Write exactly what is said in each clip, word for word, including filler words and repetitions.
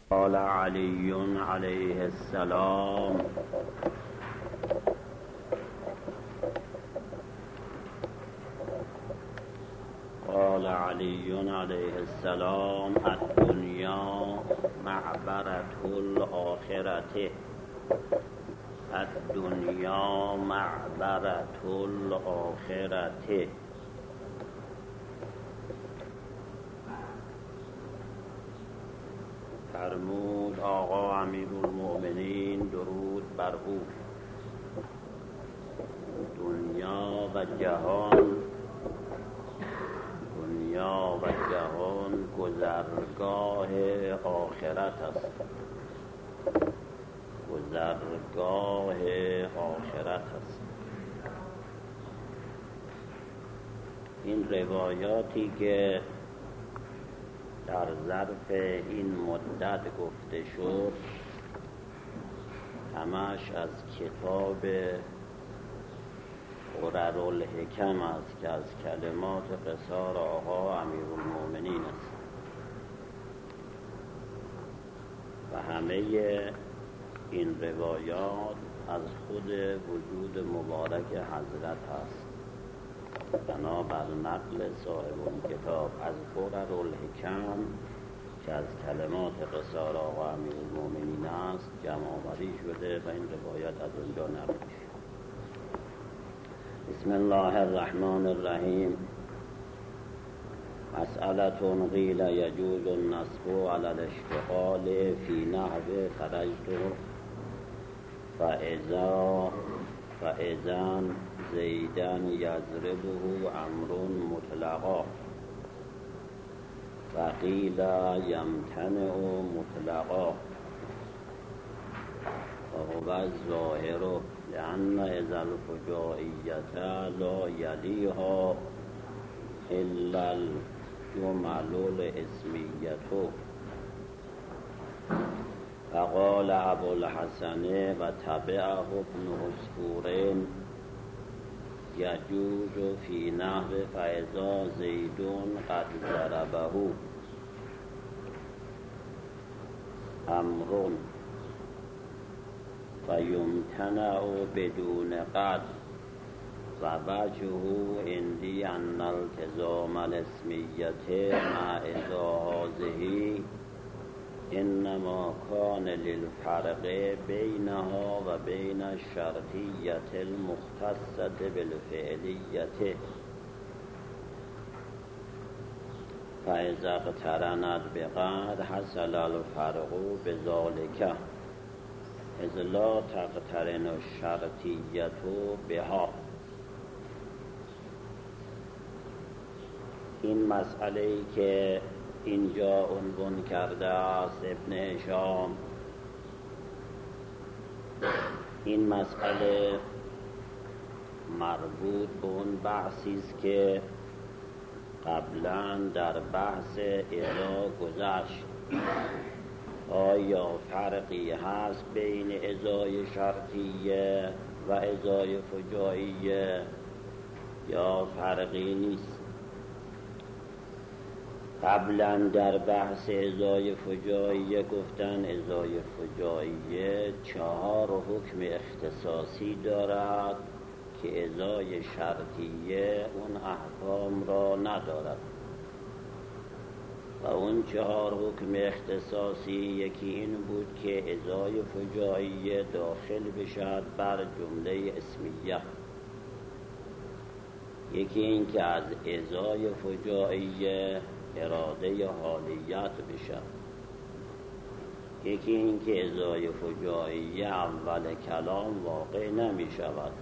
قال علی علیه السلام قال علی علیه السلام الدنیا معبرة الآخرة الدنیا معبرة الآخرة. فرمود آقا امیرالمؤمنین درود بر او: دنیا و جهان دنیا و جهان گذرگاه آخرت است، گذرگاه آخرت است. این روایاتی که در ظرف این مدت گفته شد همش از کتاب قررالحکم است که از کلمات قصار آقا امیرالمؤمنین است و همه این روایات از خود وجود مبارک حضرت است. بنابر نقل صاحب اون کتاب از قررالحکم که از کلمات قصار آقا امیرالمؤمنین است جمع آوری شده و این روایت از اونجا نقل شده. بسم الله الرحمن الرحیم. مسئلة قیل یجوز النصب علی الاشتغال فی نحو خرجت فاذا فاذا زیدا یضربه امر مطلقا و قیل یمتنع مطلقا و هو الظاهر لأن اذا الفجائیة لا یلیها الا الجمل الاسمیة. فقال ابو الحسن و تبعه ابن عصفور یجوز فی نحو فاذا زید قد ضربه امر فیمتنع بدون قد و وجهه عندی ان التزام الاسمیة مع اذا هذه انما کان للفرق بینها و بین الشرطیة المختصة بالفعلیة فاذا اقترنت بقد حصل الفرق بذلك اذ لا تقترن الشرطیة بها. این مسئله که اینجا عنوان کرده است ابن هشام، این مسئله مربوط به اون بحثی است که قبلا در بحث اذا گذشت. آیا فرقی هست بین ازای شرطیه و ازای فجائیه یا فرقی نیست؟ قبلا در بحث ازای فجائیه گفتن ازای فجائیه چهار حکم اختصاصی دارد که ازای شرطیه اون احکام را ندارد و اون چهار حکم اختصاصی یکی این بود که ازای فجائیه داخل بشد بر جمله اسمیه، یکی این که از ازای فجائیه اراده حالیت بشد، یکی این که ازای فجائیه اول کلام واقع نمی شود،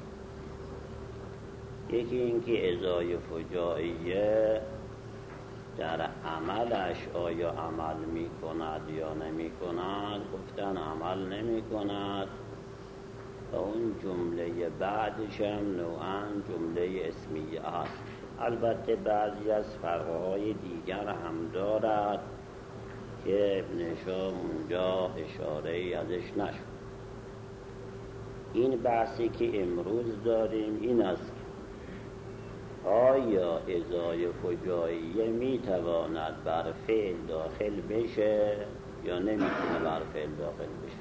یکی این که ازای فجائیه در عملش آیا عمل می کند یا نمی کند. گفتن عمل نمی کند و اون جمله بعدش هم نوعاً جمله اسمیه است. البته بعضی از فرقهای دیگر هم دارد که ابن هشام اونجا اشاره ازش نشد. این بحثی که امروز داریم این است: آیا ازای فجاییه میتواند بر فعل داخل بشه یا نمیتونه بر فعل داخل بشه؟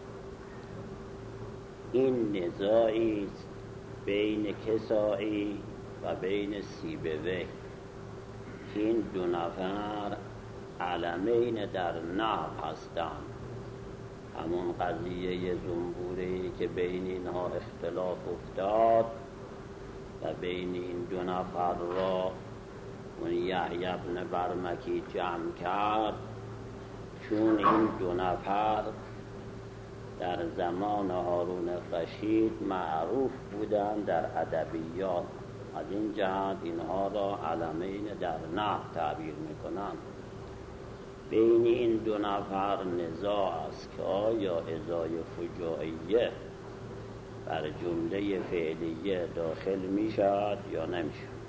این نزاعی است بین کسایی و بین سیبوی که این دو نفر علمین در نحو هستند. همون قضیه زنبوری که بین اینها اختلاف افتاد و بین این دو نفر را اون یحیی بن برمکی جمع کرد، چون این دو نفر در زمان هارون الرشید معروف بودند در ادبیات، از این جهت اینها را علمین در نحو تعبیر میکنند. بین این دو نفر نزاع است که آیا ازای فجائیه بر جمله فعلیه داخل می شود یا نمی شود.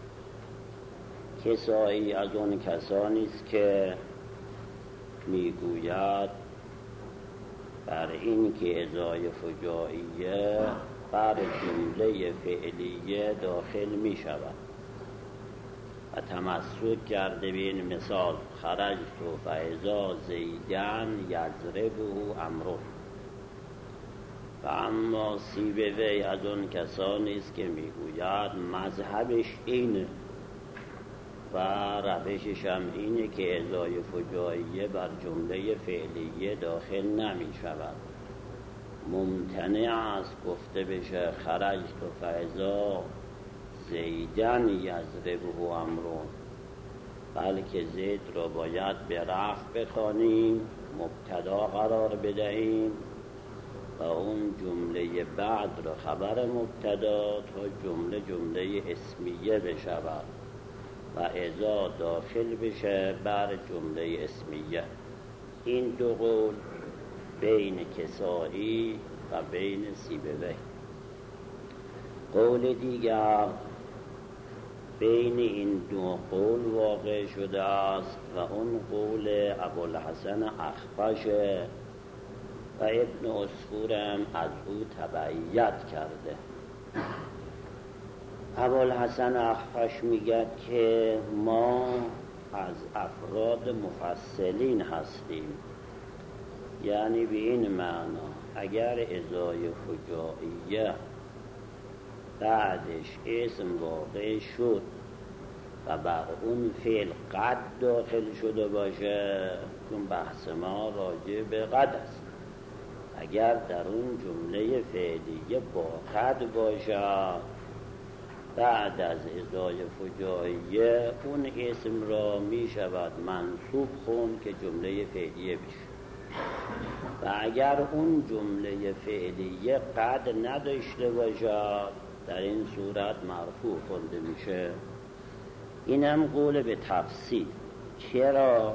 کسایی از اون کسانی است که می گوید بر این که ازای فجائیه بر جمله فعلیه داخل می شود و تمسک کرده به این مثال خرجت فاذا زیدن یضربه عمرو. و اما سیبوی از اون کسانی است که میگوید مذهبش اینه و روشش هم اینه که ازای فجائیه بر جمله فعلیه داخل نمی شود. ممتنع است گفته بشه خرجت فاذا زیدن یضربه عمرو، بلکه زید را باید به رفع بخوانیم، مبتدا قرار بدهیم و اون جمله بعد را خبر مبتدا تا جمله جمله اسمیه بشود و اذا داخل بشه بر جمله اسمیه. این دو قول بین کسایی و بین سیبوی. قول دیگر بین این دو قول واقع شده است و اون قول ابوالحسن اخفش و ابن عصفورم از او تبعیت کرده. ابوالحسن اخفش میگه که ما از افراد مفصلین هستیم، یعنی به این معنا اگر ازای فجائیه بعدش اسم واقع شد و بر اون فعل قد داخل شده باشه، چون بحث ما راجع به قد است، اگر در اون جمله فعلیه با قد باشه بعد از ازای فجائیه اون اسم را می شود منصوب خون که جمله فعلیه بشه. و اگر اون جمله فعلیه قد نداشته باشه در این صورت مرفوع خونده میشه. اینم قول به تفصیل. چرا؟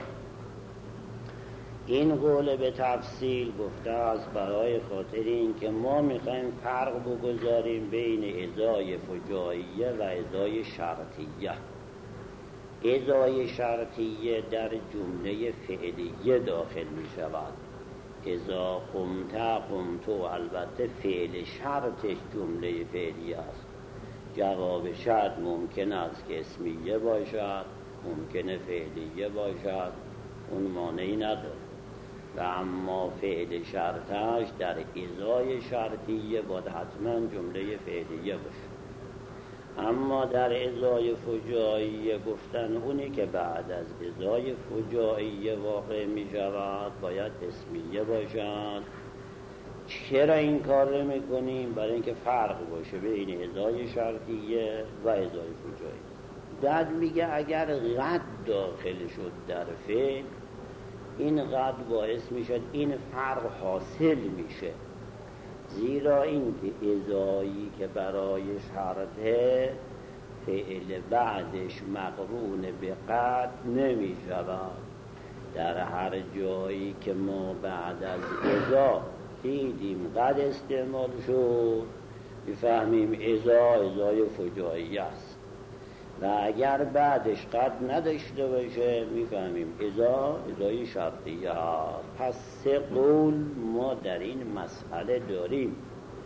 این قول به تفصیل گفته است برای خاطر این که ما میخوایم فرق بگذاریم بین ازای فجائیه و ازای شرطیه. ازای شرطیه در جمله فعلیه داخل میشود. ازا قمت قمتو البته فعل شرطش جمله فعلیه است. جواب شرط ممکن است که اسمیه باشد، ممکنه فعلیه باشد، اون مانعی نداره. و اما فعل شرطش در ازای شرطیه باید حتما جمله فعلیه باشه. اما در ازای فجائیه گفتن اونی که بعد از ازای فجائیه واقع می شود باید اسمیه باشد. چرا این کار رو میکنیم؟ برای اینکه فرق باشه بین ازای شرطیه و ازای فجائیه. بعد میگه اگر قد داخل شد در فعل، این قد باعث میشد این فرق حاصل میشه، زیرا این ازایی که برای شرطه فعل بعدش مقرون به قد نمی شود. در هر جایی که ما بعد از ازا دیدیم قد استعمال شد بفهمیم ازا ازای فجائیه است، و اگر بعدش قد نداشته باشه میفهمیم ازا ازای شرطیه. پس سه قول ما در این مسئله داریم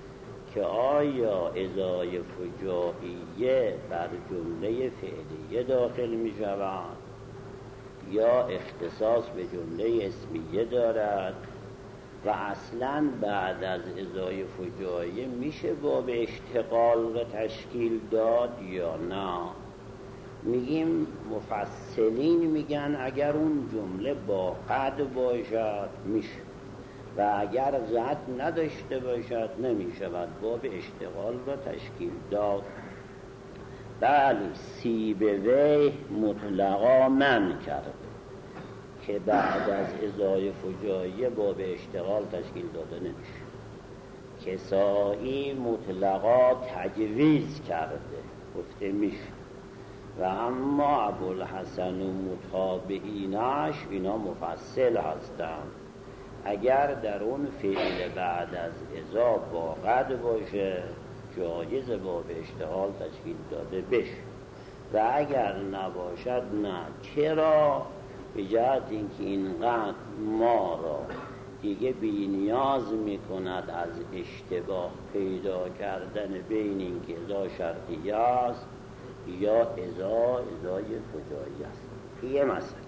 که آیا ازای فجائیه بر جمله فعلیه داخل می شود یا اختصاص به جمله اسمیه دارد و اصلا بعد از ازای فجائیه میشه باب اشتغال را تشکیل داد یا نه. میگیم مفصلین میگن اگر اون جمله با قد باشد میشه و اگر قد نداشته باشد نمیشود باب اشتغال را تشکیل داد. بله سیبوی مطلقا من کرده که بعد از ازای فجائیه باب اشتغال تشکیل داده نمیشه. کسائی مطلقا تجویز کرده گفته میشه و اما ابوالحسن و متابعینش اینا مفصل هستن. اگر در اون فعل بعد از ازا با قد باشه جایز باب اشتغال تشکیل داده بشه و اگر نباشد نه. چرا؟ به جهت اینکه این قد ما را دیگه بی نیاز می کند از اشتباه پیدا کردن بین این که ازا شرطیه است یا ازا ازای فجایی است. یه مسئله.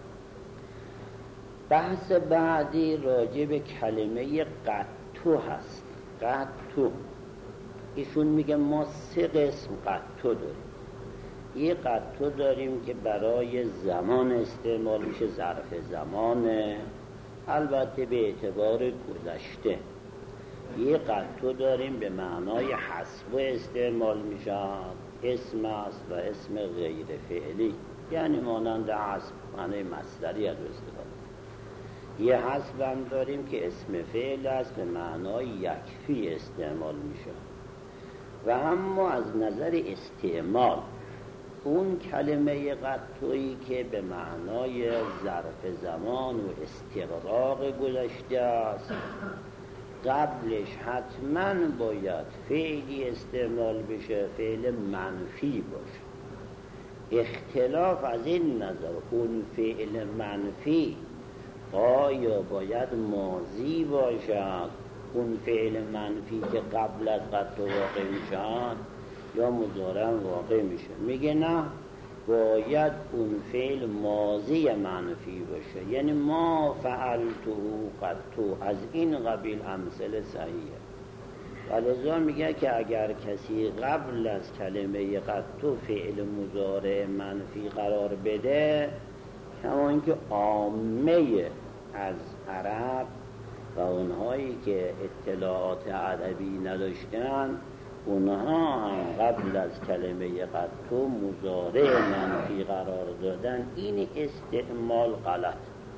بحث بعدی راجع به کلمه قطو هست. قطو ایشون میگه ما سه قسم قطو داریم. یه قطو داریم که برای زمان استعمال میشه، ظرف زمانه، البته به اعتبار گذشته. یه قطو داریم به معنای حسب استعمال میشه، اسم است و اسم غیر فعلی، یعنی مانند حسب معنی مصدری از استفاده. یه حسب هم داریم که اسم فعل است به معنای یکفی استعمال میشه. و اما از نظر استعمال اون کلمه قطعی که به معنای ظرف زمان و استغراق گذشته است قبلش حتما باید فعلی استعمال بشه، فعل منفی باشه. اختلاف از این نظر اون فعل منفی آیا باید ماضی باشد، اون فعل منفی که قبل از قطع واقع میشن، یا مضارع واقع میشه؟ میگه نه، باید اون فعل ماضی منفی باشه، یعنی ما فعلتو قطع، از این قبیل امثله صحیحه. ولذا میگه که اگر کسی قبل از کلمه قطع فعل مضارع منفی قرار بده، کما اینکه عامه از عرب و اونهایی که اطلاعات ادبی نداشتن اونها هم قبل از کلمه قطع مضارع منفی قرار دادن، این استعمال غلط.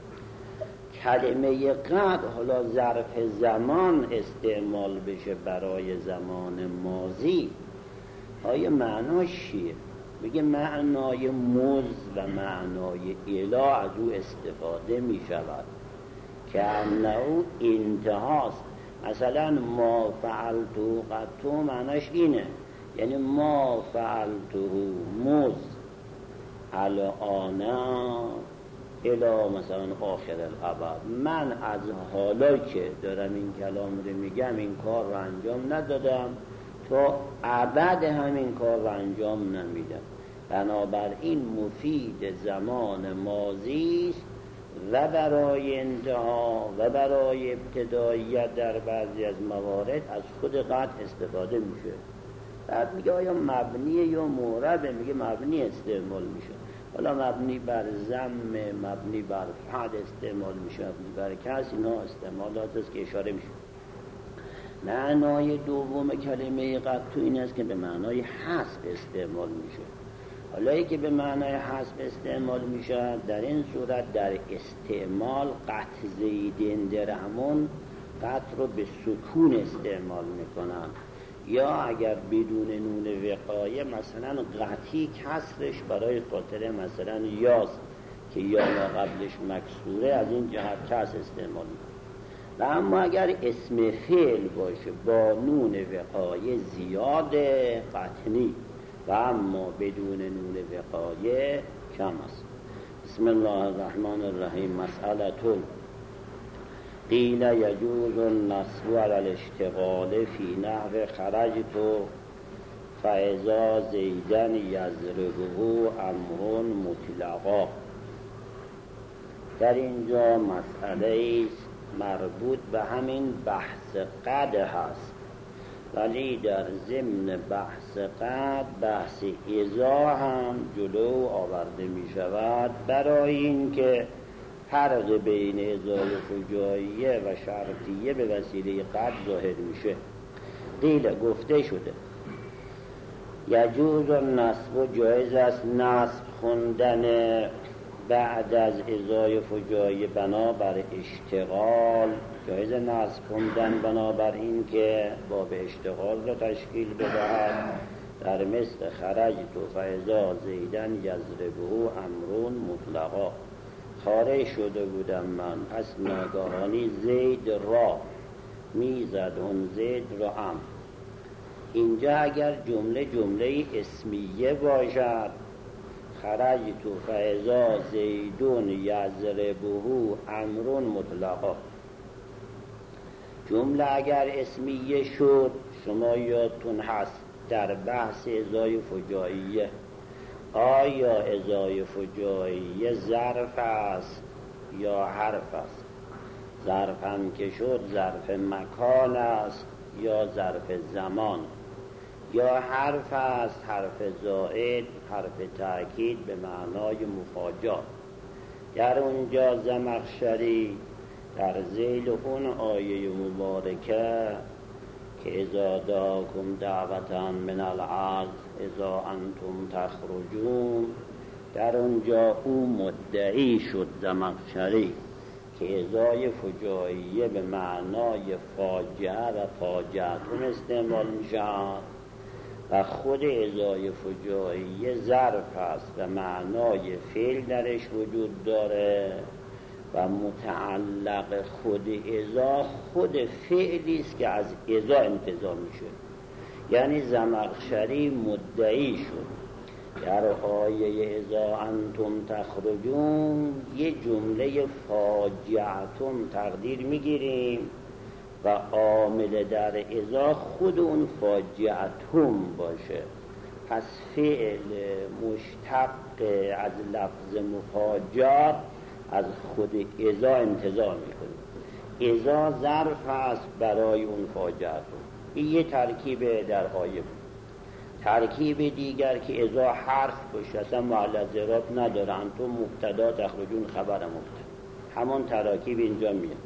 کلمه قطع حالا ظرف زمان استعمال بشه برای زمان ماضی، آیا معناش چیه؟ میگه معنای مز و معنای الا از او استفاده می شود که انه انتهاست. مثلا ما فعلتو قطع معناش اینه، یعنی ما فعلتو مز الانا الا مثلا آخر الابد، من از حالا که دارم این کلام رو میگم این کار رو انجام ندادم تا ابد همین کار رو انجام نمیدم. بنابراین مفید زمان ماضی است و برای انتها و برای ابتداییت در بعضی از موارد از خود قطع استفاده میشه. بعد میگه آیا مبنیه یا معربه؟ میگه مبنی استعمال میشه. حالا مبنی بر ضم، مبنی بر فتح استعمال میشه، مبنی بر کسر، اینا استعمالات است که اشاره میشه. معنای دوم کلمه قطع این است که به معنای حذف استعمال میشه. حالا ای که به معنای حذف استعمال میشه، در این صورت در استعمال قطع زیدین درهمون قطع رو به سکون استعمال میکنن، یا اگر بدون نون وقایه مثلا قطعی کسرش برای خاطر مثلا یاست که یا قبلش مکسوره، از این جهت کسر استعمال میکنن. و اما اگر اسم فعل باشه با نون وقایه زیاد قطعی و اما بدون نون وقایه کم است. بسم الله الرحمن الرحیم. مسئلتون قیل یجوز النصب علی الاشتغال فی نحو خرجت فاذا زیدا یضربه امر مطلقا. در اینجا مسئله است مربوط به همین بحث قد هست، ولی در ضمن بحث قد بحث اذا هم جلو آورده می شود، برای اینکه فرق بین ازای فجاییه و شرطیه به وسیله قد ظاهر میشه. قیل گفته شده یجوز النصب، جایز است نصب خوندن بعد از ازای فجاییه بنابر اشتغال، جایز نصب خوندن بنابر این که باب اشتغال را تشکیل بدهد. در مثل خرجت فاذا زیدا یضربه امر مطلقا، خارج شده بودم من پس ناگهانی زید را میزد، اون زید را هم. اینجا اگر جمله جمله اسمیه باشد خرجت فاذا زیدون یضربه امر مطلقا، جمله اگر اسمیه شد شما یادتون هست در بحث ازای فجاییه آیا ازای فجاییه ظرف است یا حرف است؟ ظرف هم که شد ظرف مکان است یا ظرف زمان، یا حرف است حرف زائد، حرف تأکید به معنای مفاجات. در اونجا زمخشری در ذیل اون آیه مبارکه که اذا دعاکم دعوتا من الارض اذا انتم تخرجون، در اونجا او مدعی شد زمخشری که ازای فجاییه به معنای فاجعه و فاجعتون استعمال می شود و خود ازای فجاییه ظرف است و معنای فعل درش وجود داره و متعلق خود ازا خود فعلی است که از ازا انتزاع میشه. یعنی زمخشری مدعی شد در آیه ازا انتم تخرجون یه جمله فاجعتون تقدیر میگیریم و عامل در ازا خود اون فاجعتون باشه، پس فعل مشتق از لفظ مفاجات از خود ازا انتزاع میکنه. ازا ظرف است برای اون فاجعتون. این یه ترکیب در آیه بود. ترکیب دیگر که ازا حرف باشه اصلا محل از اعراب نداره، انتم مبتدا تخرجون خبر مبتدا، همون تراکیب اینجا میاد.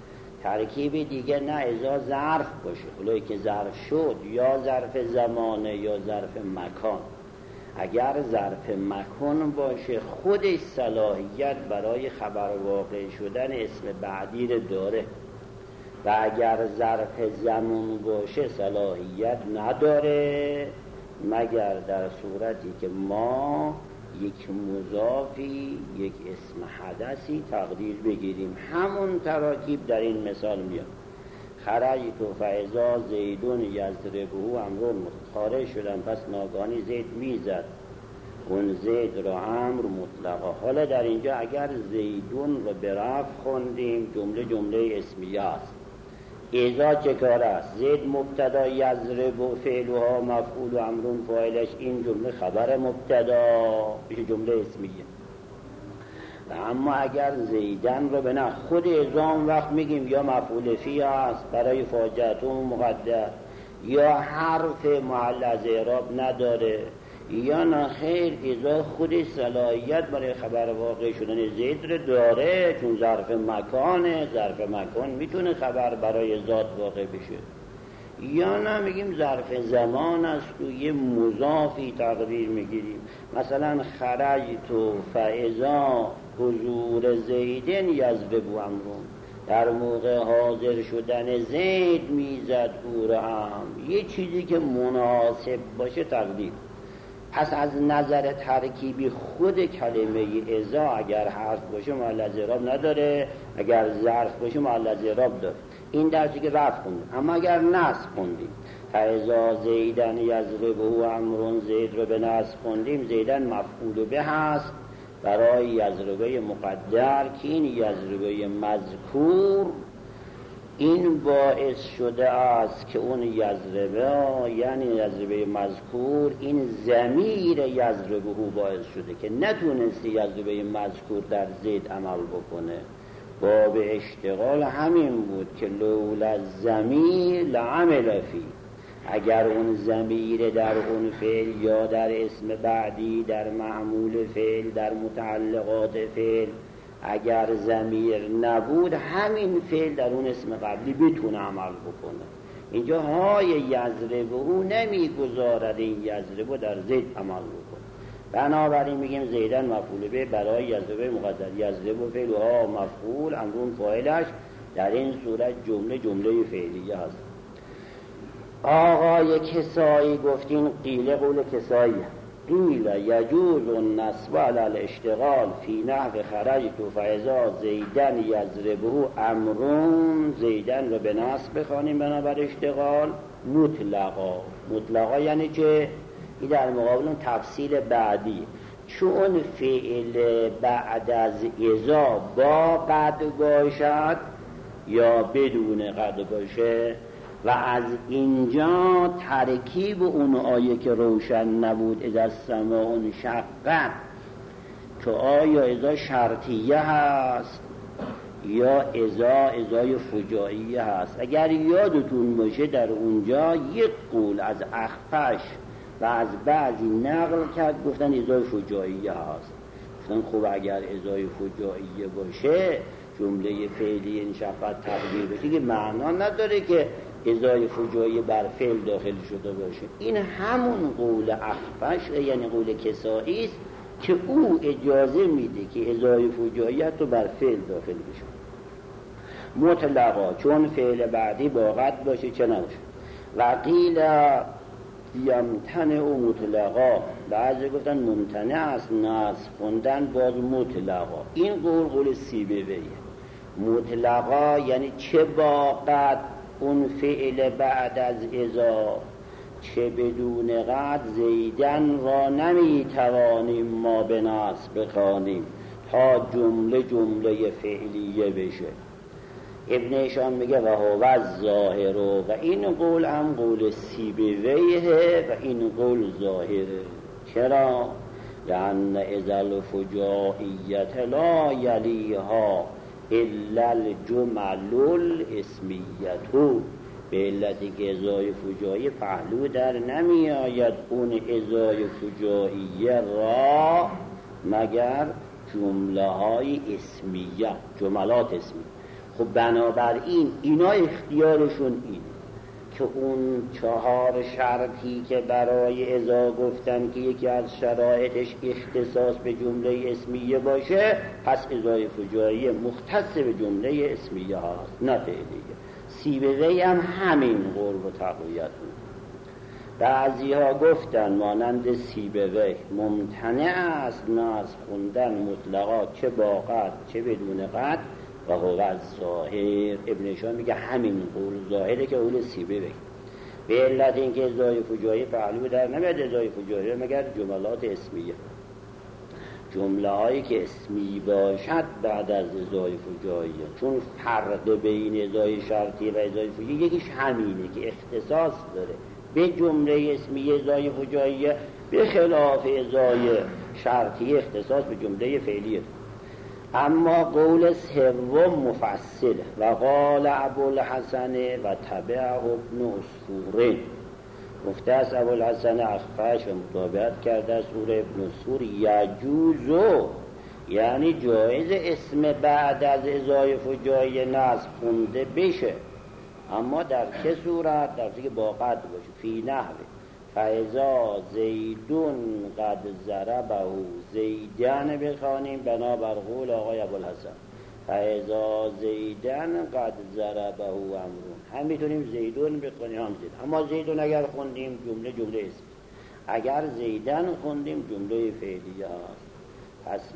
ترکیب دیگر نه ازا ظرف باشه، اولایی که ظرف شد یا ظرف زمانه یا ظرف مکان. اگر ظرف مکان باشه خودش صلاحیت برای خبر واقع شدن اسم بعدی رو داره و اگر ظرف زمان باشه صلاحیت نداره مگر در صورتی که ما یک مضافی یک اسم حدثی تقدیر بگیریم. همون تراکیب در این مثال میاد. خرجت فاذا زیدون یضربه امر، خارج شدم پس ناگهانی زید میزد، اون زید را امر مطلقا. حالا در اینجا اگر زیدون رو به رفع خوندیم جمله جمله اسمیه است. اذا چه کار است؟ زید مبتدا، یضرب فعلها مفعول و امرون فاعلش، این جمله خبر مبتدا میشه جمله اسمیه. و اما اگر زیدن رو به نه خود ازام وقت میگیم یا مفعول فی است برای فاجعتون مقدر، یا حرف محل از اعراب نداره، یا نه خیر ازا خود صلاحیت برای خبر واقع شدن زید رو داره چون ظرف مکانه، ظرف مکان میتونه خبر برای ذات واقع بشه. یا نه میگیم ظرف زمان است و یه مضافی تقدیر میگیریم، مثلا خرجت فاذا حضور زیدن یضرب امرون، در موقع حاضر شدن زید میزد او را هم، یه چیزی که مناسب باشه تقدیر. پس از نظر ترکیبی خود کلمه ازا اگر حرف باشه محل از اعراب نداره، اگر ظرف باشه محل از اعراب داره. این درسی که رفع خوندیم. اما اگر نصب خوندیم فاذا زیدن یضربه امرون، زید رو به نصب خوندیم زیدن مفعول به هست برای یضربه مقدر که این یضربه مذکور این باعث شده است که اون یضربه، یعنی یضربه مذکور، این ضمیر یضربه باعث شده که نتونستی یضربه مذکور در زید عمل بکنه. باب اشتغال همین بود که لولا ضمیر لعمل فی، اگر اون ضمیر در اون فعل یا در اسم بعدی، در معمول فعل، در متعلقات فعل، اگر ضمیر نبود همین فعل در اون اسم قبلی بتونه عمل بکنه. اینجا های یضربه او نمیگذارد این یضربه در زید عمل بکنه. بنابراین میگیم زیدن مفعول به برای یضربه مقدر، یضربه فعل ها مفعول، امرون فاعلش، در این صورت جمله جمله فعلیه هست. آقای کسایی گفتین قیل قول کسایی قیل یجوز النصب علی الاشتغال فی نحو خرجت فاذا زیدن یضربه امرون، زیدن رو به نصب بخوانیم بنابر اشتغال مطلقا. مطلقا یعنی که این در مقابل اون تفصیل بعدی، چون فعل بعد از اذا با قد باشد یا بدون قد باشه، و از اینجا ترکیب اون آیه که روشن نبود اذا السماء انشقت، که آیا اذا شرطیه هست یا اذا اذای فجائیه هست. اگر یادتون باشه در اونجا یک قول از اخفش و از بعضی نقل کرد گفتن اذای فجائیه هست. گفتن خب اگر اذای فجائیه باشه جمله فعلی انشقت تقدیر بشه که معنا نداره که ازای فجایی بر فعل داخل شده باشه. این همون قول اخفش یعنی قول کسایی است که او اجازه میده که ازای فجاییت رو بر فعل داخل بشه مطلقا، چون فعل بعدی با قد باشه چه نباشه. و قیل یمتنع او مطلقا، بعضی گفتن ممتنع است نصب خوندن باز مطلقا. این قول قول سیبویه. مطلقا یعنی چه با قد اون فعل بعد از اذا، چه بدون قد زیدن را نمیتوانیم ما به نصب بخوانیم تا جمله جمله فعلیه بشه. ابن هشام میگه و هو الظاهر، و این قول هم قول سیبویه و این قول ظاهره. چرا؟ لأن اذا الفجائیت لا یلیها الا الجمل الاسمیتو، به علتی که ازای فجایی پهلو در نمی آید اون ازای فجاییه را مگر جمله های اسمیه، جملات اسمی. خب بنابراین اینا اختیارشون این که اون چهار شرطی که برای ازا گفتن که یکی از شرایطش اختصاص به جمله اسمیه باشه، پس ازای فجاییه مختص به جمله اسمیه هست نه فعلیه. سیبوی هم همین قول رو تقویت بود. بعضی ها گفتن مانند سیبوی ممتنع است نصب خوندن مطلقا چه با قد چه بدون قد، و هو الظاهر. ابن هشام میگه همین قول ظاهره که قول سیبوی، به علت اینکه ازای فجایی پهلو در نمیاد ازای فجایی مگر جملات اسمیه، جمله هایی که اسمی باشد بعد از ازای فجایی، چون فرق بین ازای شرطی و ازای فجایی یکیش همینه که اختصاص داره به جمله اسمی ازای فجایی، به خلاف ازای شرطی اختصاص به جمله فعلیه. اما قول سوم مفصل و قال ابوالحسن و تبعه ابن عصفور، گفته است ابوالحسن اخفش و مطابقت کرده است او ابن عصفور، یجوزو یعنی جایز اسم بعد از ازای فجایی نصب خونده بشه، اما در چه صورت؟ در که با قد باشه. فی نحوه فاذا زیدون قد ضربه زیدن بخوانیم بنابر قول آقای ابوالحسن، فاذا زیدن قد ضربه امرون، هم میتونیم زیدون بخوانیم هم زید، اما زیدون اگر خوندیم جمله جمله اسم، اگر زیدن خوندیم جمله فعلیه هست. پس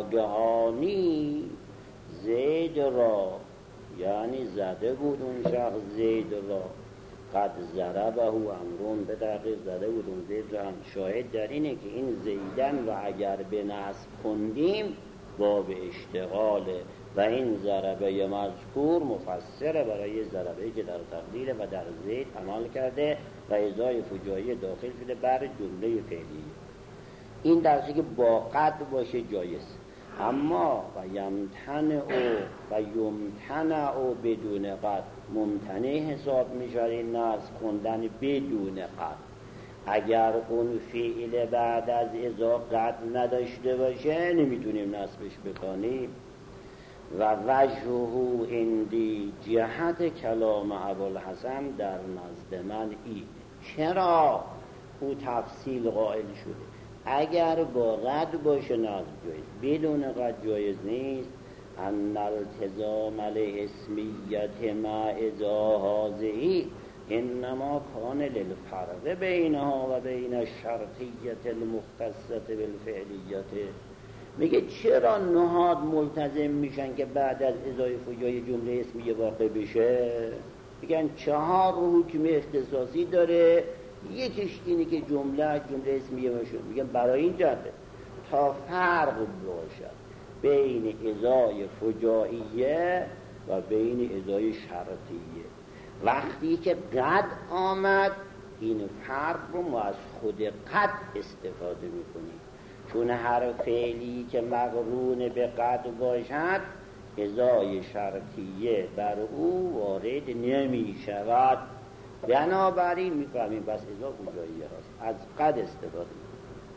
ناگهانی زید را یعنی زده بود اون شخص زید را، قد ضربه امرون به تحقیق زده بود اون زید را هم. شاهد در اینه که این زیدن و اگر به نصب خوندیم باب اشتغال و این ضربه مذکور مفسره برای ضربه‌ای که در تقدیر و در زید عمل کرده و ازای فجایی داخل شده بر جمله فعلیه. این درسی که با قد باشه جایز، اما و یمتنع و یمتنع بدون قد ممتنع حساب میشه این نصب خوندن بدون قد. اگر اون فعل بعد از ازا قد نداشته باشه نمیتونیم نصبش بکنیم. و وجهه اندی جهت کلام ابوالحسن در نزد من این. چرا او تفصیل قائل شده؟ اگر با قد باشه نصب جایز، بدون قد جایز نیست. ان التزام الاسمیت مع ازا هذه انما کان للفرق بینها و بین الشرطیت المختصة بالفعلیت. میگه چرا نهاد ملتزم میشن که بعد از ازای فجای جمله اسمیه واقع بشه؟ میگن چهار حکم اختصاصی داره، یکیش اینه که جمله جمله اسمیه باشه. میگن برای این جهته تا فرق باشد بین ازای فجاییه و بین ازای شرطیه. وقتی که قد آمد این فرق رو ما از خود قد استفاده میکنیم، چون هر فعلی که مقرون به قد باشد ازای شرطیه بر او وارد نمی شود. بنابراین میفهمیم بس ازا فجاییه هست، از قد استفاده میکنیم.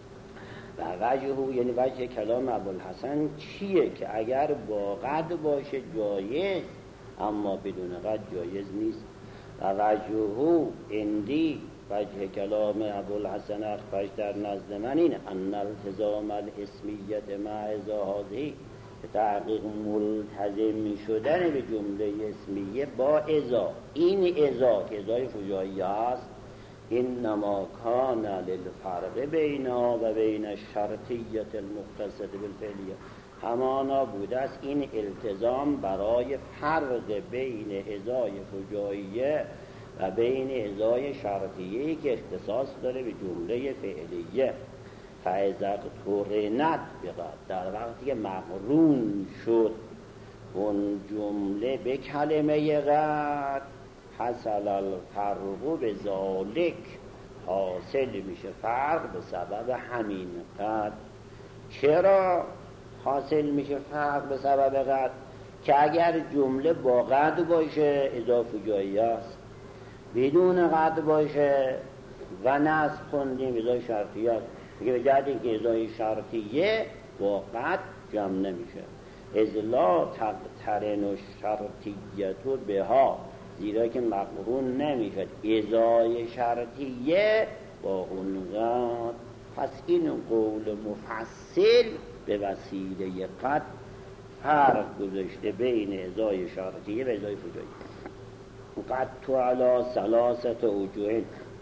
و وجهه یعنی وجه کلام ابوالحسن چیه؟ که اگر با قد باشه جایز، اما بدون قد جایز نیست. و وجهه اندی وجه کلام ابوالحسن اخفش در نزد من اینه ان التزام الاسمیت مع ازا هذه، تحقیق ملتزم شدن به جمله اسمیه با ازا. این ازا که ازای فجایی است انما کان للفرق بینها و بین الشرطیت المختصة بالفعلیه، همانا بوده است این التزام برای فرق بین ازای فجاییه و بین ازای شرطیه که اختصاص داره به جمله فعلیه. فاذا قرنت بقد، در وقتی که مقرون شد اون جمله به کلمه قد، حصل الفرق به ذالک، حاصل میشه فرق به سبب همین قد. چرا حاصل میشه فرق به سبب قد؟ که اگر جمله با قد باشه اضافه جایی است، بدون قد باشه و نصب خوندیم ازای شرطیه است. میگه به جهت اینکه ازای شرطیه با قد جمع نمیشه. ازلا تقترن و شرطیتو به ها، زیرا که مقرون نمیشد ازای شرطیه با اون قد. پس این قول مفصل به وسیله قد فرق گذاشته بین ازای شرطیه و ازای فجایی. قد تو علا ثلاثت وجوه،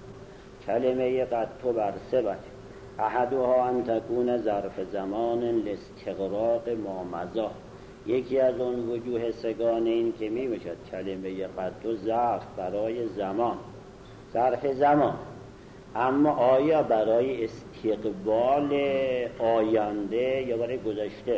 کلمه قد تو بر سه وجه. احدها ان تکون ظرف زمان لاستغراق ما مضی، یکی از اون وجوه سگان این که می باشد کلمه قد تو ظرف برای زمان، ظرف زمان، اما آیا برای استقبال آینده یا برای گذشته؟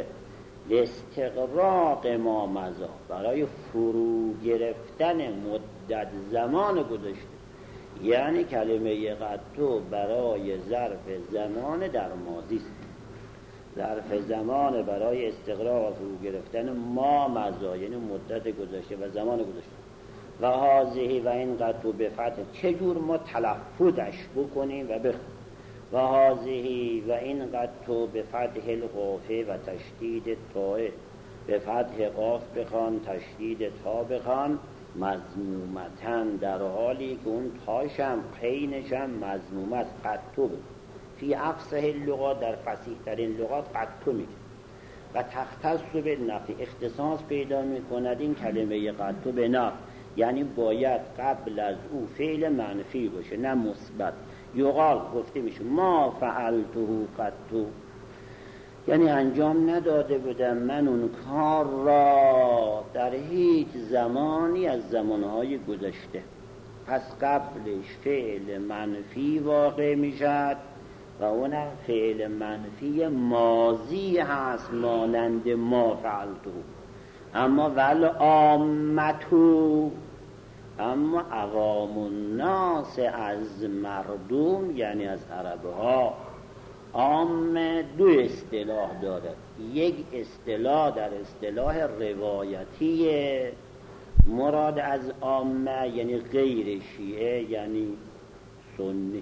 لاستغراق ما مضی، برای فرو گرفتن مدت زمان گذشته. یعنی کلمه قد تو برای ظرف زمان در ماضی است، ظرف زمان برای استقراق و فرو گرفتن ما مضی، یعنی مدت گذشته و زمان گذشته. و هذه و این قد تو به فتح، چجور ما تلفظش بکنیم و بخونیم. و هذه و این قد تو به فتح القافه و تشدید تاء، به فتح قاف بخوان تشدید تا بخوان، مضمومتن، در حالی که اون تاشم قینشم مضموم است. قد تو بود فی افصح اللغات، در فصیح ترین لغات قد تو میگه. و تختص به نفی، اختصاص پیدا میکند این کلمه قد تو به نفی، یعنی باید قبل از او فعل منفی باشه نه مثبت. یقال گفته میشه ما فعلته قد تو، یعنی انجام نداده بودم من اون کار را در هیچ زمانی از زمانهای گذشته. پس قبلش فعل منفی واقع میشد و اونم فعل منفی ماضی هست، مانند ما فعلته. اما ول عامتو، اما عوام الناس از مردم یعنی از عربها، عام دو اصطلاح دارد. یک اصطلاح در اصطلاح روایتی مراد از عامه یعنی غیر شیعه یعنی سنی،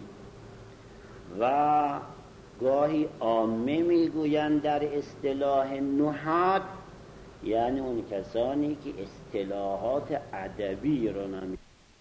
و گاهی عامه میگویند در اصطلاح نحات یعنی اون کسانی که اصطلاحات ادبی رو نمی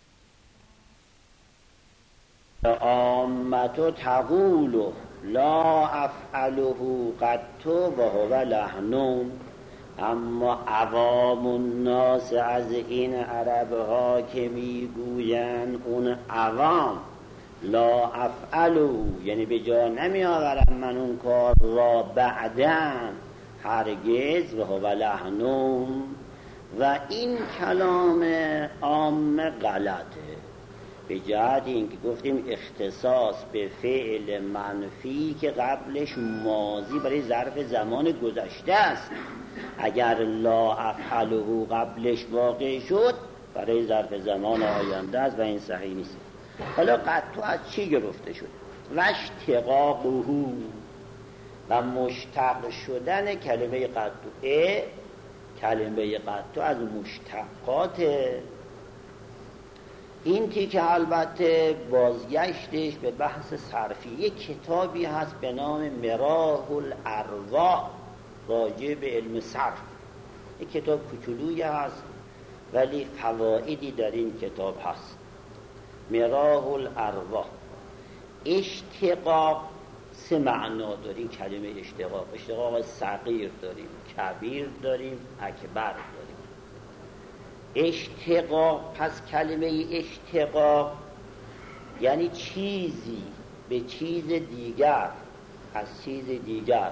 عامتو تقول لا افعله قط و هو لحن، اما عوام الناس از این عربها که میگویند اون عوام لا افعله یعنی به جا نمی آورم من اون کار را بعدن هرگز و هو لحن، و این کلام عام غلطه، به جهت اینکه گفتیم اختصاص به فعل منفی که قبلش ماضی برای ظرف زمان گذشته است. اگر لا افعله قبلش واقع شد برای ظرف زمان آینده است و این صحیح نیست. حالا قطع از چی گرفته شد؟ و اشتقاقه و مشتق شدن کلمه قطع. کلمه قطع از مشتقات این تیکه البته بازگشتش به بحث صرفی. یک کتابی هست به نام مراه الارواح راجع به علم صرف. یک کتاب کوچولویی هست ولی فوائدی در این کتاب هست. مراه الارواح. اشتقاق سه معنا داریم. کلمه اشتقاق اشتقاق صغیر داریم، کبیر داریم، اکبر داریم. اشتقاق، پس کلمه اشتقاق یعنی چیزی به چیز دیگر از چیز دیگر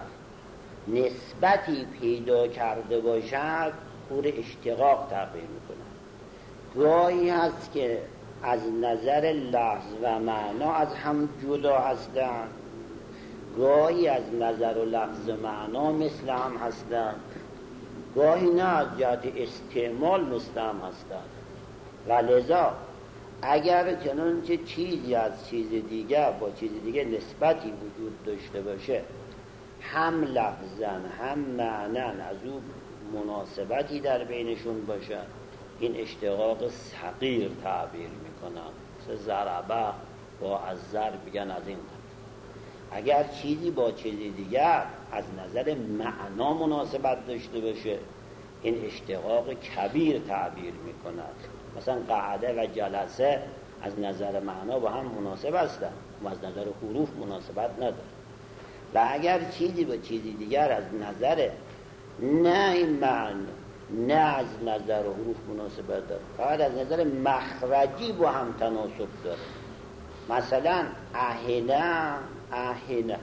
نسبتی پیدا کرده باشد او را اشتقاق تعبیر میکنند. گاهی هست که از نظر لفظ و معنا از هم جدا هستند، گاهی از نظر و لفظ و معنا مثل هم هستند، گاهی نه از جهت استعمال مثل هم هستند. و لذا اگر چنانچه چیزی از چیز دیگر با چیز دیگر نسبتی وجود داشته باشه، هم لفظاً هم معناً از او مناسبتی در بینشون باشه، این اشتقاق صغیر تعبیر میکنن. مثل ضربه با از ضرب بگن از این. اگر چیزی با چیزی دیگر از نظر معنا مناسبت داشته باشه این اشتقاق کبیر تعبیر میکند. مثلا قعده و جلسه از نظر معنا با هم مناسب هستند و از نظر حروف مناسبت نداره. و اگر چیزی با چیزی دیگر از نظر نه این معنا نه از نظر حروف مناسبت داره، فقط از نظر مخرجی با هم تناسب داره. مثلا اهنه اهنه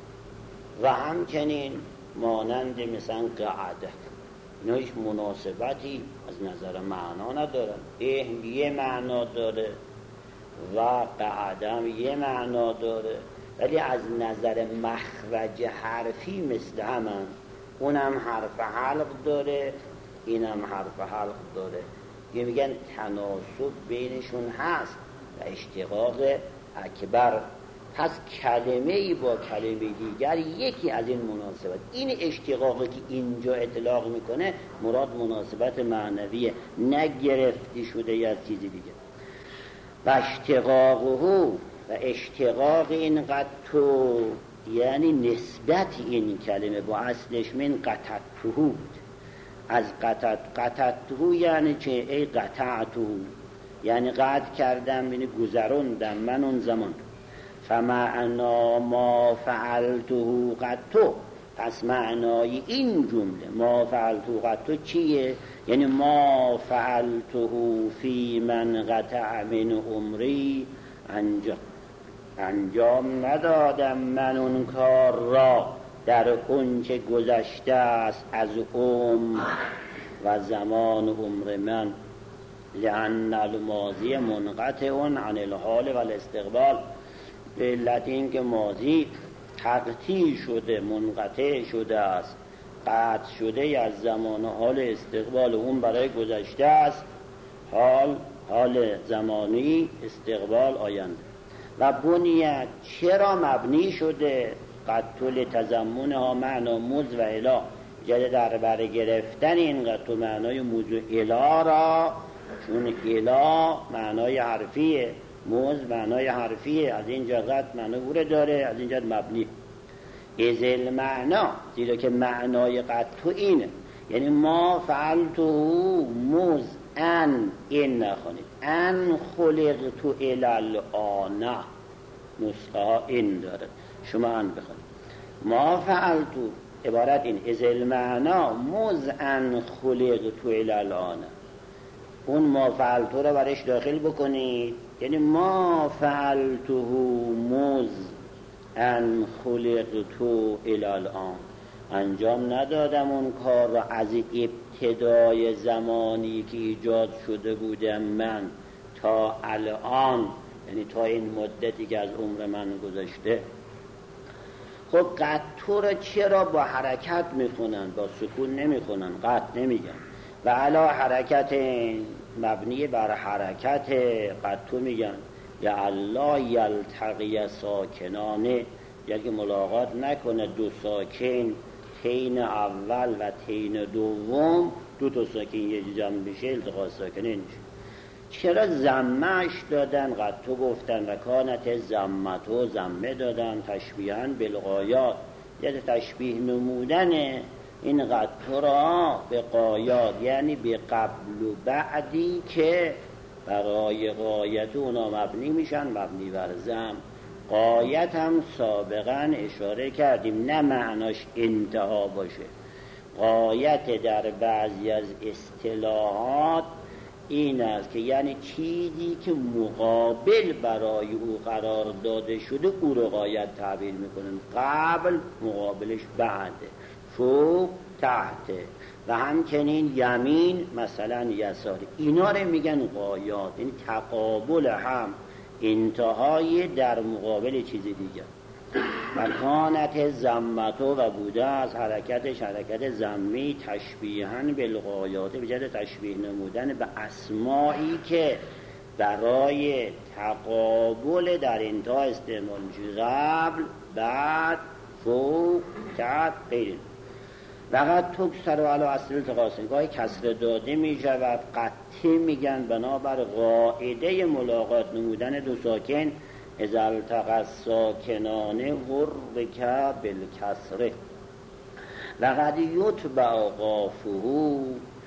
و همچنین مانند مثلا قعده، اینا هیچ مناسبتی از نظر معنا ندارن. اهن یه معنا داره و قعده هم یه معنا داره، ولی از نظر مخرج حرفی مثل همن. اونم حرف حلق داره اینم حرف حلق داره. یه میگن تناسب بینشون هست و اشتقاق اکبر. پس کلمه ای با کلمه دیگر یکی از این مناسبت. این اشتقاقی که اینجا اطلاق میکنه مراد مناسبت معنویه، نه گرفتی شده از چیزی دیگه. و اشتقاقه و اشتقاق این قطع یعنی نسبت این کلمه با اصلش من قطعته بود. از قطعت قطعته یعنی چه؟ ای قطعته یعنی قطع کردم، یعنی گذروندم من اون زمان. فمعنا ما فعلته قطع، پس معنای این جمله ما فعلته قطع چیه؟ یعنی ما فعلته فی من قطع من عمری، انجام انجام ندادم من اون کار را در اون که گذشته است از عمر و زمان عمر من. لأن الماضی منقطع عن الحال و الاستقبال، به علت این که ماضی تقطیع شده منقطع شده است قطع شده از زمان و حال استقبال اون برای گذشته است، حال حال زمانی، استقبال آینده. و بنیت چرا مبنی شده؟ قطع تضمنها معنا موز و اله، جده در بر گرفتن این قطع معنای موضوع اله را، چون اله معنای حرفیه، موز معنای حرفیه، از این جهت معنا او داره، از این جهت مبنی. ازل معنا، زیرا که معنای قطع اینه، یعنی ما فعلتو موز ان، این نخونید ان خلقتو الالآن، نسخه ها این داره، شما ان بخونید. ما فعلتو عبارت این، ازل معنا موز ان خلقتو الالآن، اون ما فعلتو رو برش داخل بکنید، یعنی ما فعلتو موز ان خلقتو الالآن، انجام ندادم اون کار را از ابتدای زمانی که ایجاد شده بودم من تا الان، یعنی تا این مدتی که از عمر من گذشته. خب قطع را چرا با حرکت میخونن، با سکون نمیخونن، قطع نمیگن. و علا حرکت مبنی بر حرکت قطع میگن. یا الله یلتقی ساکنانه، یعنی ملاقات نکنه دو ساکن، تین اول و تین دوم، دو تا ساکن یه جمع بشه التقاء ساکنین میشه. چرا زمهش دادن، قطع گفتن، و کانت زمتو، زمه دادن تشبیهاً بالغایات، یعنی تشبیه نمودن این قطع را به غایات، یعنی به قبل و بعدی که برای غایت اونا مبنی میشن، مبنی بر زم. غایت هم سابقا اشاره کردیم نه معناش انتها باشه. غایت در بعضی از اصطلاحات این است که یعنی چیزی که مقابل برای او قرار داده شده او رو غایت تعبیر میکنن. قبل مقابلش بعده، فوق تحته، و همچنین یمین مثلا یسار، اینا رو میگن غایات، یعنی تقابل هم، انتهای در مقابل چیز دیگر. و کانت زمتو، و بوده از حرکتش حرکت زمی، تشبیهاً بالغایات، بجد تشبیه نمودن به اسمایی که برای تقابل در انتها استعمال میشه، قبل، بعد، فوق، تحت، غیره. وقت تکسر و علا اصل التقاس، گاهی کسر داده می شود، قطعی میگن بنابر قاعده ملاقات نمودن دو ساکن، از التقى ساکنانه حرک بالکسره. وقد یتبع قافه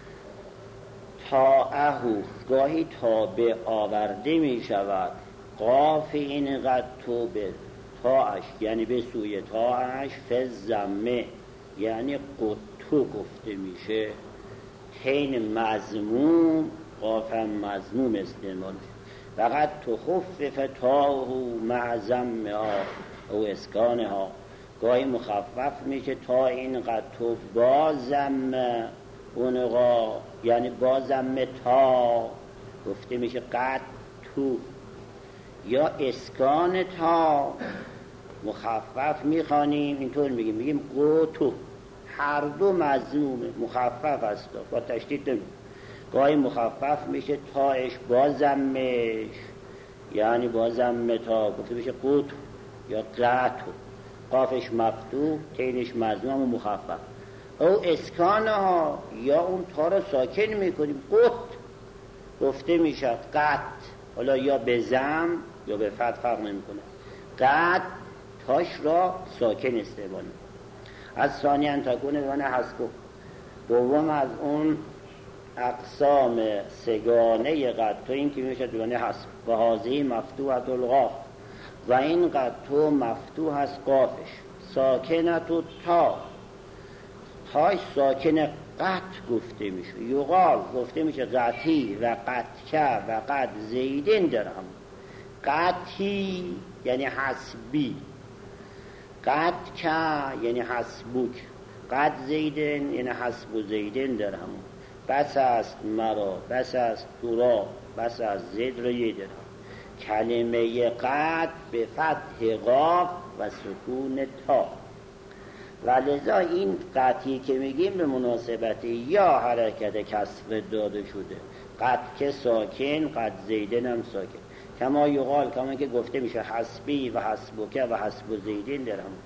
تاءه، گاهی تابع آورده می شود قاف این قطع به تاءش، یعنی به سوی تاءش، فزمه یعنی قطو گفته میشه، تین مضموم، قافم مضموم استعمال میشه. فقط تخفف تاه معظم ها او اسکانه ها، گاهی مخفف میشه تا این قطو بازم اونقا، یعنی بازم تا گفته میشه قطو، یا اسکان تا مخفف میخوانیم اینطور میگیم، میگیم قطو، هر دو مضمومه، مخفف است با تشدید نمید. گاهی مخفف میشه تاش بازمش، یعنی بازم تا گفته میشه قطو یا قطو، قافش مفتوح، تینش مضموم و مخفف. او اسکانه ها، یا اون تا رو ساکن میکنیم، قط گفته میشه قط، حالا یا به زم یا به فتح فرق نمیکنه، قط تاش را ساکن استعمال میکنه. از ثانی انتکون وانه حسکو، دوم از اون اقسام سگانه قطع این که میشه دوانه حسب. و حاضی مفتوحت القاف، و این قطع مفتوح است قافش، ساکنت و تا، تاش ساکن قط گفته میشه. یقال گفته میشه قطعی و قطکه و قط زیدین درهم. قطعی یعنی حسبی، قطکه یعنی حسبوک، قط زیدین یعنی حسب و زیدین درهم. بس است مرا، بس است تو را، بس است زید را یه درهم. کلمه قط به فتح قاف و سکون تا. و لذا این قطعی که میگیم به مناسبت یا حرکت کسر داده شده، قط که ساکن، قط زیدن هم ساکن، کما یقال، کما که گفته میشه حسبی و حسبک و حسب زیدین در هم.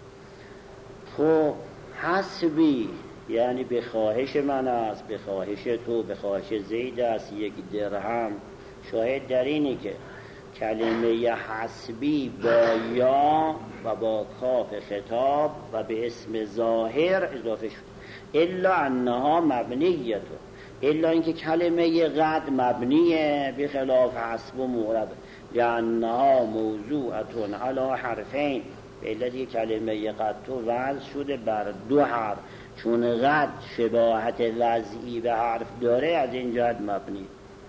خب حسبی یعنی به خواهش من است، به خواهش تو، به خواهش زید است یک درهم. شاهد در اینی که کلمه حسبی با یا و با کاف خطاب و به اسم ظاهر اضافه شد، الا انها مبنیه، الا اینکه کلمه قد مبنیه بخلاف حسب و معرب، لانها موضوعتون علی حرفین، به علتی کلمه قد تو وضع شده بر دو حرف، چون قد شباهت وضعی به حرف داره از این جهت مبنی.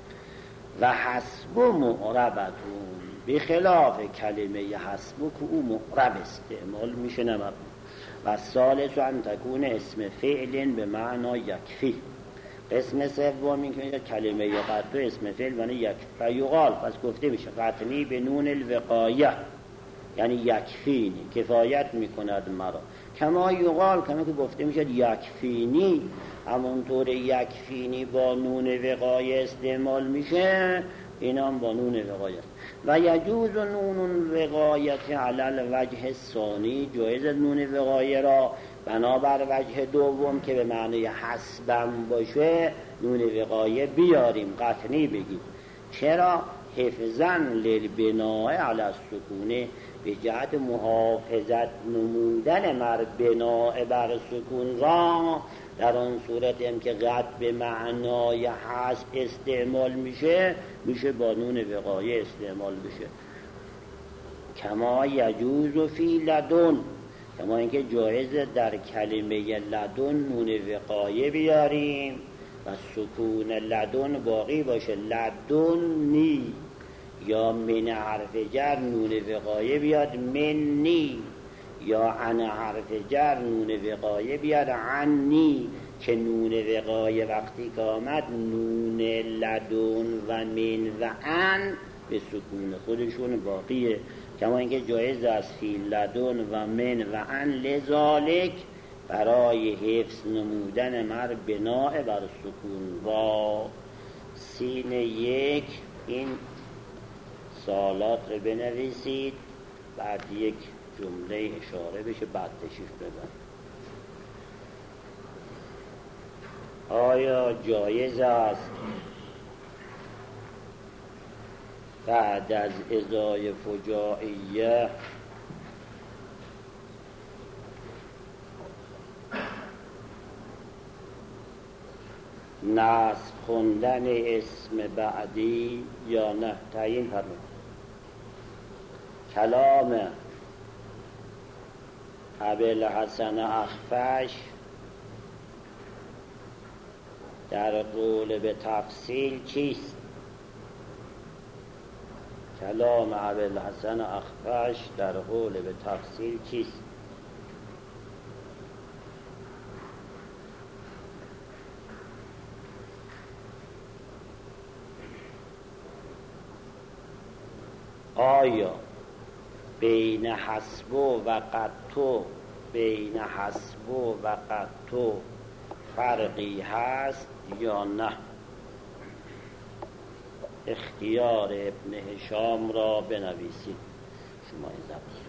و حسب و معربتون بخلاف کلمه حسب که او معرب استعمال میشه نه مبنی. و ثالث ان تکون اسم فعل به معنی یکفی. اسم سوم این که کلمه قد تو اسم فعل معنی یک و یقال، پس گفته میشه قطنی به نون الوقایه، یعنی یکفینی، کفایت میکند مرا. کما یقال، کما که گفته میشه یکفینی، همونطور یکفینی با نون وقایه استعمال میشه، این هم با نون وقایه. و یجوز نون وقایت علی الوجه ثانی، جایز نون وقایه را بنابر وجه دوم که به معنی حسبم باشه نون وقایه بیاریم، قطنی بگیم. چرا؟ حفظاً للبناء علی السکونه، به جهت محافظت نمودن مر بناء بر سکون را، در آن صورت هم که قد به معنای حسب استعمال میشه، میشه با نون وقایه استعمال بشه. کما یجوز فی لدن، کما اینکه جایز در کلمه لدن نون وقایه بیاریم و سکون لدن باقی باشه، لدنی، یا من حرف جر نون وقایه بیاد منی، یا عن حرف جر نون وقایه بیاد عنی، که نون وقایه وقتی که آمد نون لدن و من و عن به سکون خودشون باقیه. کما اینکه جایز است فی لدن و من و عن، لذالک برای حفظ نمودن مر بناء بر سکون. با سین یک این سوالات رو بنویسید، بعد یک جمله اشاره بشه، بعد تشریف ببرید. آیا جایز است بعد از ازای فجائیه نصب خوندن اسم بعدی یا نه؟ تعیین فرمایید. کلام ابوالحسن اخفش در قول به تفصیل چیست؟ کلام ابوالحسن اخفش در قول به تفصیل چیست؟ آیا بین حسب و قطو بین حسب و قطو فرقی هست یا نه؟ اختیار ابن هشام را بنویسید. شما این زبان